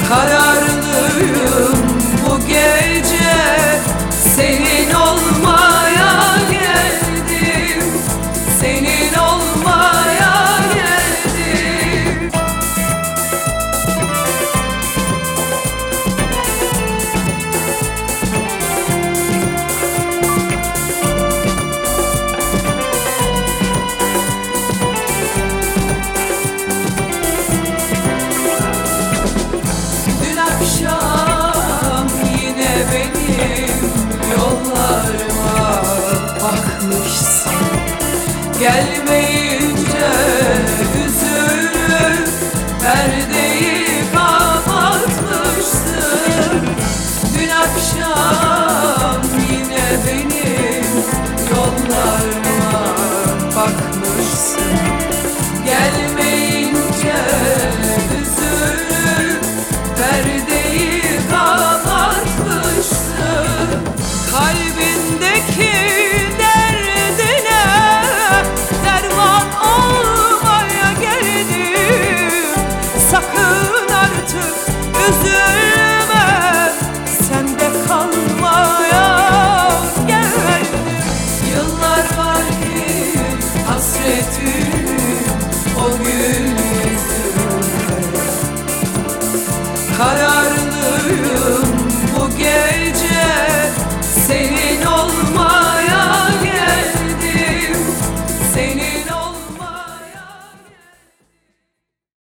Kararlıyım bu gece, senin olmaya geldim, senin olmaya geldim. Dün akşam yine benim yollarıma bakmışsın, gelmeyince üzülüp perdeyi kapatmışsın. Dün akşam yine benim yollarıma bakmışsın, gelmeyince üzülüp perdeyi kapatmışsın. Kalbindeki derdine derman olmaya geldim. Sakın artık üzülme, sende kalmaya geldim. Yıllar var ki hasretim o gül yüzüne, kararlı